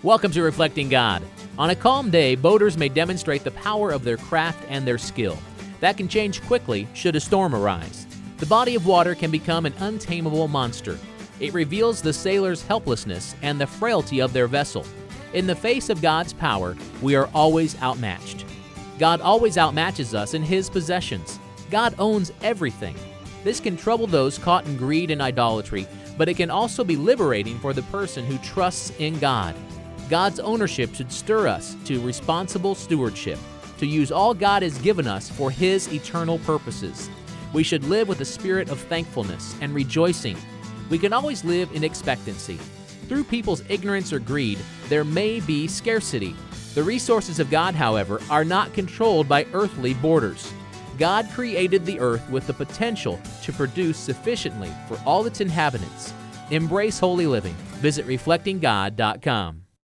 Welcome to Reflecting God. On a calm day, boaters may demonstrate the power of their craft and their skill. That can change quickly should a storm arise. The body of water can become an untamable monster. It reveals the sailor's helplessness and the frailty of their vessel. In the face of God's power, we are always outmatched. God always outmatches us in His possessions. God owns everything. This can trouble those caught in greed and idolatry, but it can also be liberating for the person who trusts in God. God's ownership should stir us to responsible stewardship, to use all God has given us for His eternal purposes. We should live with a spirit of thankfulness and rejoicing. We can always live in expectancy. Through people's ignorance or greed, there may be scarcity. The resources of God, however, are not controlled by earthly borders. God created the earth with the potential to produce sufficiently for all its inhabitants. Embrace holy living. Visit reflectinggod.com.